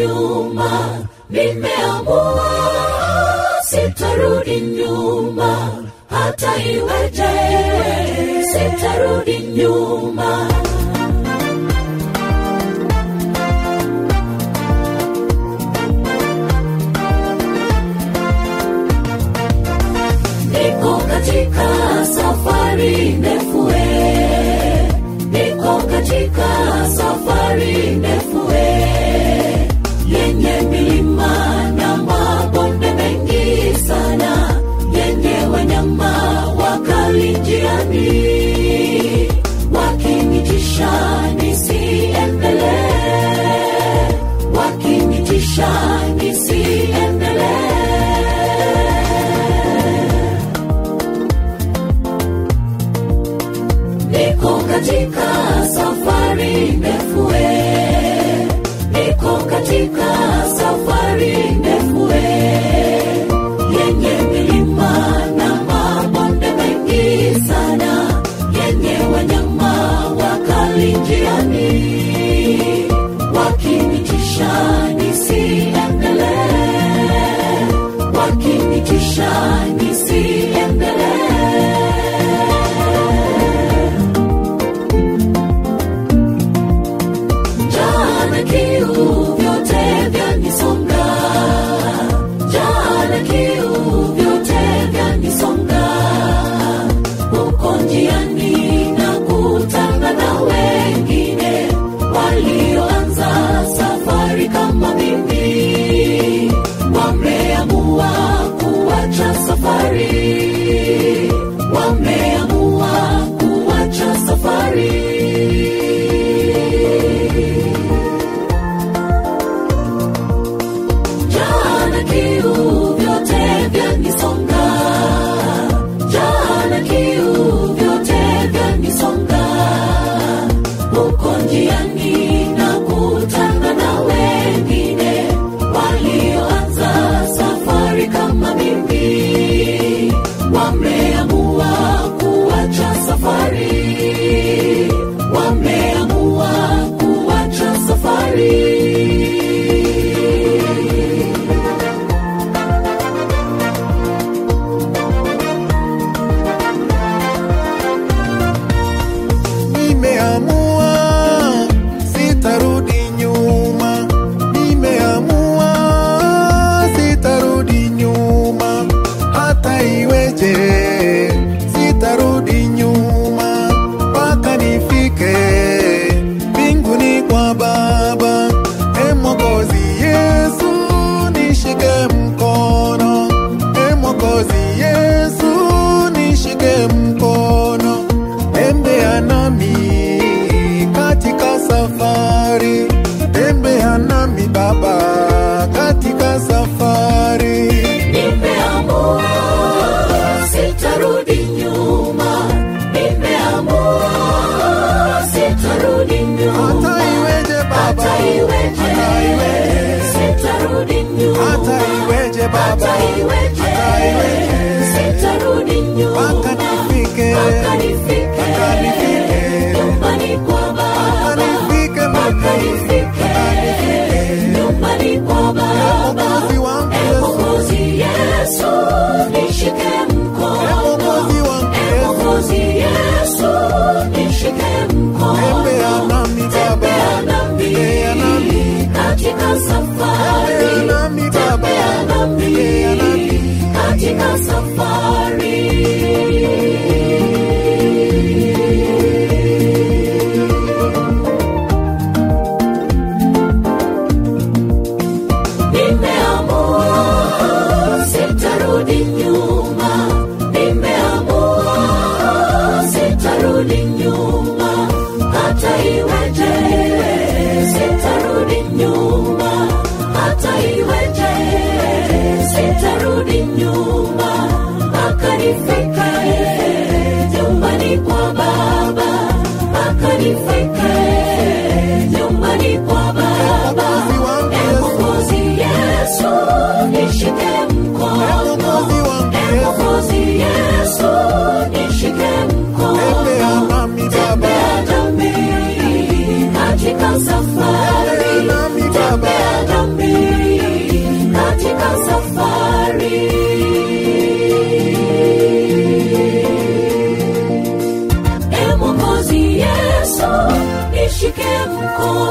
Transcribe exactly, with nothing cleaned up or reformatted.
nyuma, nimeamua sitarudi nyuma, hata iweje sitarudi nyuma. Niko katika safari ndefu, niko katika safari ndefu yenye milima na mabonde mengi sana, yenye wanyama wakali njiani wakinitisha nisiendelee, wakinitisha nisiendelee. Niko katika safari ndefu, niko katika safari ndefu yenye milima na mabonde mengi sana, yenye wanyama wakali njiani wakinitisha nisiendelee, wakinitisha nisiendelee. Kiu vyote vyanisonga, jana kiu vyote vyanisonga, uko njiani na kutana na wengine walioanza safari kama mimi, wameamua kuacha safari, wameamua kuacha safari. Kiu vyote vyanisonga, jana kiu vyote vyanisonga, uko njiani na kutana na wengine walioanza safari kama mimi, wameamua kuacha safari, wameamua kuacha safari. Sitarudi nyuma mpaka nifike mbinguni kwa Baba. E Mwokozi Yesu nishike mkono, e Mwokozi Yesu nishike mkono, tembea nami katika safari, tembea nami Baba katika safari. Nimeamua sitarudi nyuma, nimeamua sitarudi nyuma, hata iweje Baba, hata iweje, hata iweje sitarudi nyuma, hata iweje Baba, hata iweje, hata iweje sitarudi nyuma, mpaka nifike, mpaka nifike, mpaka nifike nyumbani kwa Baba, mpaka nifike, mpaka nifike nyumbani kwa Baba. Mwokozi wangu Mwokozi Yesu nishike mkono, Mwokozi Yesu nishike mkono, tembea nami Baba, tembea nami katika safari, tembea nami Baba, tembea nami katika safari. Nimeamua sitarudi nyuma, nimeamua sitarudi nyuma, hata iweje sitarudi nyuma, hata iweje sitarudi nyuma, wako